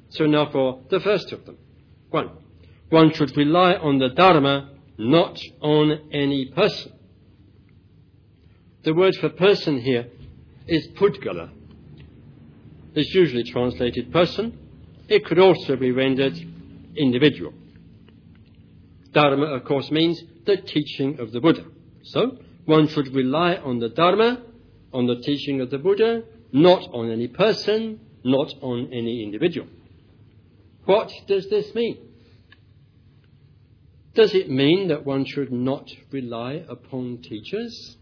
So now for the first of them. One should rely on the Dharma, not on any person. The word for person here is Pudgala. It's usually translated person. It could also be rendered individual. Dharma, of course, means the teaching of the Buddha. So, one should rely on the Dharma, on the teaching of the Buddha, not on any person, not on any individual. What does this mean? Does it mean that one should not rely upon teachers?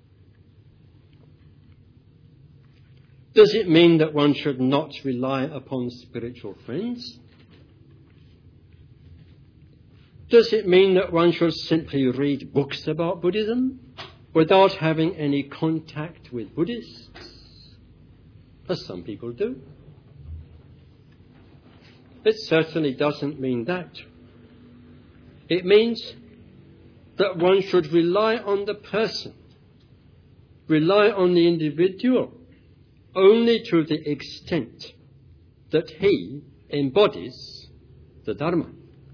Does it mean that one should not rely upon spiritual friends? Does it mean that one should simply read books about Buddhism without having any contact with Buddhists, as some people do? It certainly doesn't mean that. It means that one should rely on the person, rely on the individual, only to the extent that he embodies the Dharma.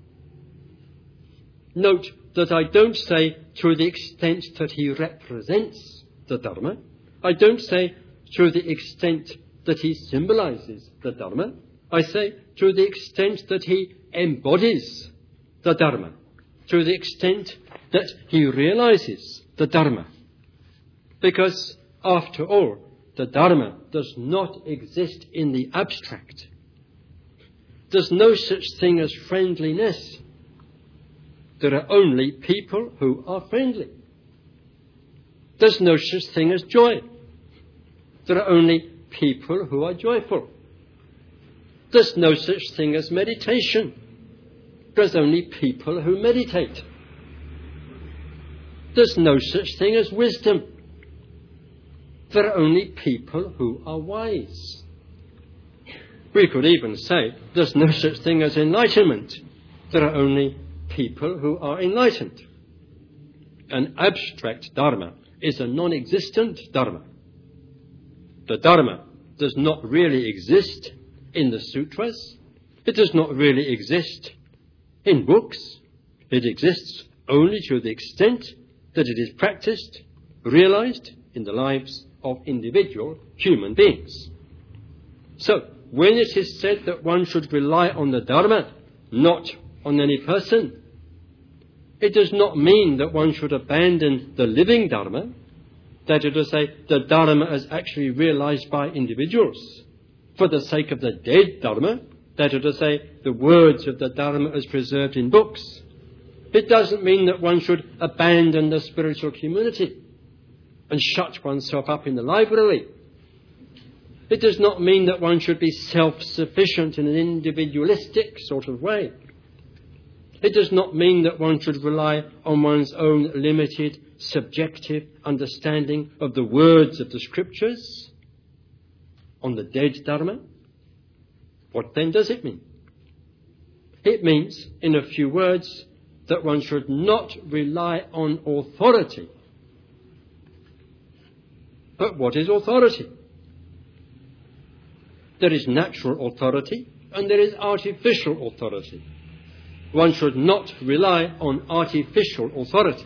Note that I don't say to the extent that he represents the Dharma. I don't say to the extent that he symbolizes the Dharma. I say to the extent that he embodies the Dharma, to the extent that he realizes the Dharma. Because, after all, the Dharma does not exist in the abstract. There's no such thing as friendliness. There are only people who are friendly. There's no such thing as joy. There are only people who are joyful. There's no such thing as meditation. There's only people who meditate. There's no such thing as wisdom. There are only people who are wise. We could even say there's no such thing as enlightenment. There are only people who are enlightened. An abstract Dharma is a non-existent Dharma. The Dharma does not really exist in the sutras. It does not really exist in books. It exists only to the extent that it is practiced, realized in the lives of individual human beings. So, when it is said that one should rely on the Dharma, not on any person, it does not mean that one should abandon the living Dharma, that is to say, the Dharma as actually realized by individuals, for the sake of the dead Dharma, that is to say, the words of the Dharma as preserved in books. It doesn't mean that one should abandon the spiritual community and shut oneself up in the library. It does not mean that one should be self-sufficient in an individualistic sort of way. It does not mean that one should rely on one's own limited, subjective understanding of the words of the scriptures, on the dead Dharma. What then does it mean? It means, in a few words, that one should not rely on authority. But what is authority? There is natural authority and there is artificial authority. One should not rely on artificial authority.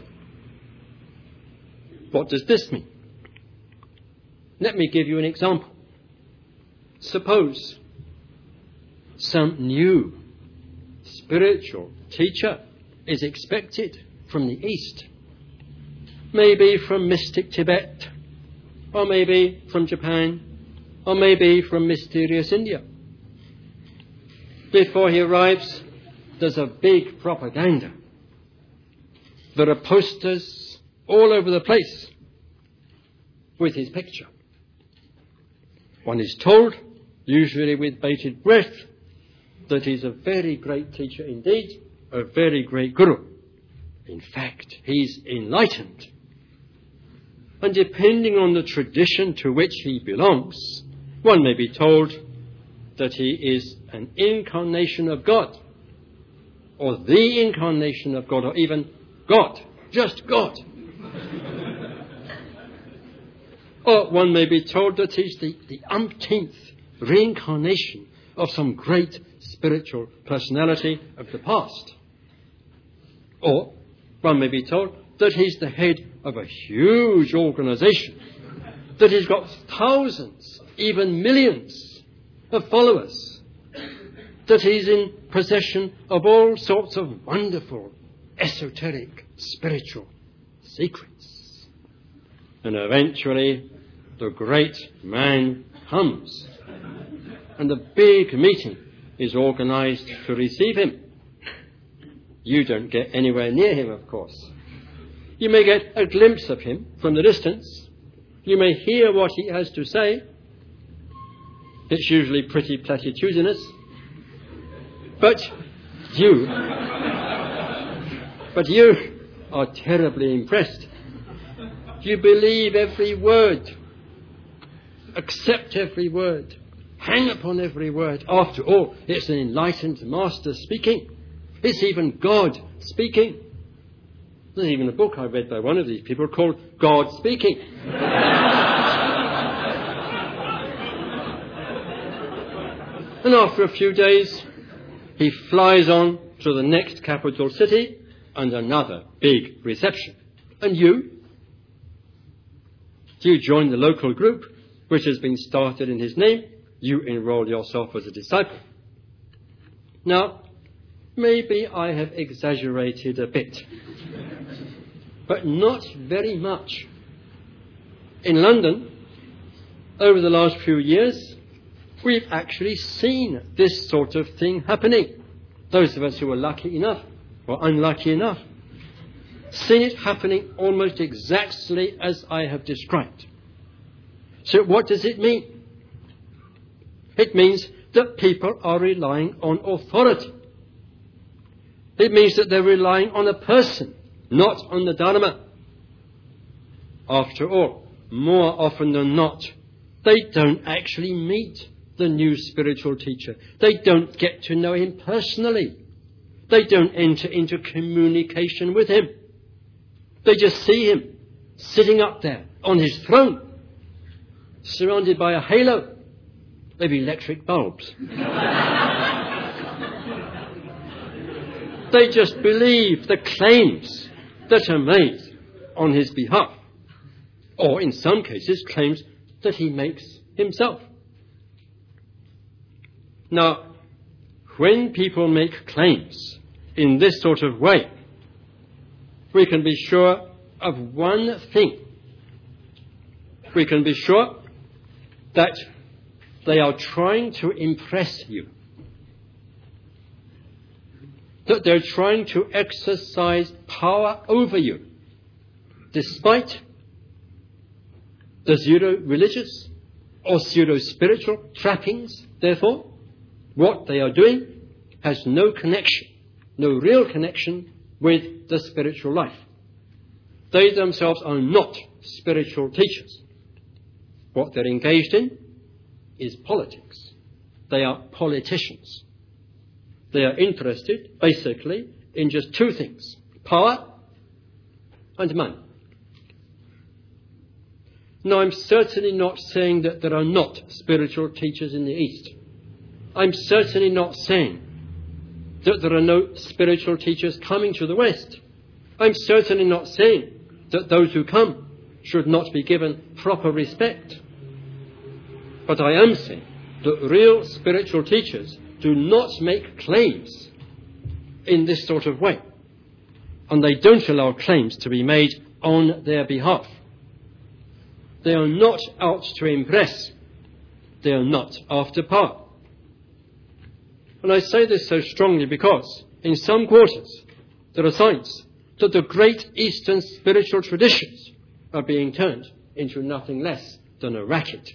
What does this mean? Let me give you an example. Suppose some new spiritual teacher is expected from the East, maybe from mystic Tibet, or maybe from Japan, or maybe from mysterious India. Before he arrives, there's a big propaganda. There are posters all over the place with his picture. One is told, usually with bated breath, that he's a very great teacher indeed, a very great guru. In fact, he's enlightened. And depending on the tradition to which he belongs, one may be told that he is an incarnation of God, or the incarnation of God, or even God, just God. Or one may be told that he's the umpteenth reincarnation of some great spiritual personality of the past. Or one may be told that he's the head of a huge organization, that he's got thousands, even millions of followers, that he's in possession of all sorts of wonderful, esoteric, spiritual secrets. And eventually the great man comes, and a big meeting is organized to receive him. You don't get anywhere near him, of course. You may get a glimpse of him from the distance. You may hear what he has to say. It's usually pretty platitudinous. But you are terribly impressed. You believe every word, accept every word, hang upon every word. After all, it's an enlightened master speaking. It's even God speaking. There's even a book I read by one of these people called God Speaking. And after a few days, he flies on to the next capital city and another big reception. And you join the local group which has been started in his name. You enroll yourself as a disciple. Now, maybe I have exaggerated a bit, but not very much. In London, over the last few years, we've actually seen this sort of thing happening. Those of us who were lucky enough or unlucky enough, seen it happening almost exactly as I have described. So what does it mean? It means that people are relying on authority. It means that they're relying on a person, not on the Dharma. After all, more often than not, they don't actually meet the new spiritual teacher. They don't get to know him personally. They don't enter into communication with him. They just see him sitting up there on his throne, surrounded by a halo, maybe electric bulbs. They just believe the claims that are made on his behalf, or in some cases, claims that he makes himself. Now, when people make claims in this sort of way, we can be sure of one thing. We can be sure that they are trying to impress you, that they're trying to exercise power over you, despite the pseudo-religious or pseudo-spiritual trappings. Therefore, what they are doing has no connection, no real connection with the spiritual life. They themselves are not spiritual teachers. What they're engaged in is politics. They are politicians. They are interested, basically, in just two things: power and money. Now, I'm certainly not saying that there are not spiritual teachers in the East. I'm certainly not saying that there are no spiritual teachers coming to the West. I'm certainly not saying that those who come should not be given proper respect. But I am saying that real spiritual teachers do not make claims in this sort of way. And they don't allow claims to be made on their behalf. They are not out to impress. They are not after power. And I say this so strongly because in some quarters there are signs that the great Eastern spiritual traditions are being turned into nothing less than a racket.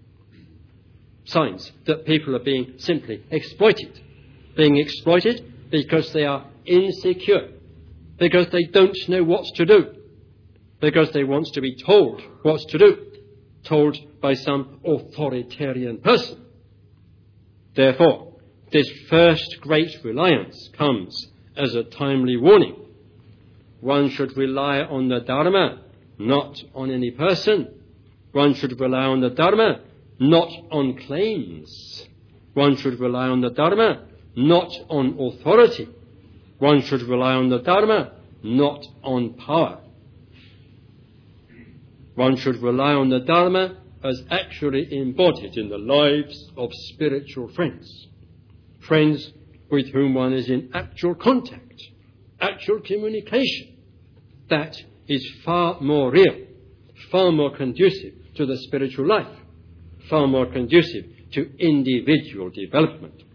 Signs that people are being simply exploited. Being exploited because they are insecure, because they don't know what to do, because they want to be told what to do, told by some authoritarian person. Therefore, this first great reliance comes as a timely warning. One should rely on the Dharma, not on any person. One should rely on the Dharma, not on claims. One should rely on the Dharma, not on authority. One should rely on the Dharma, not on power. One should rely on the Dharma as actually embodied in the lives of spiritual friends, friends with whom one is in actual contact, actual communication. That is far more real, far more conducive to the spiritual life, far more conducive to individual development.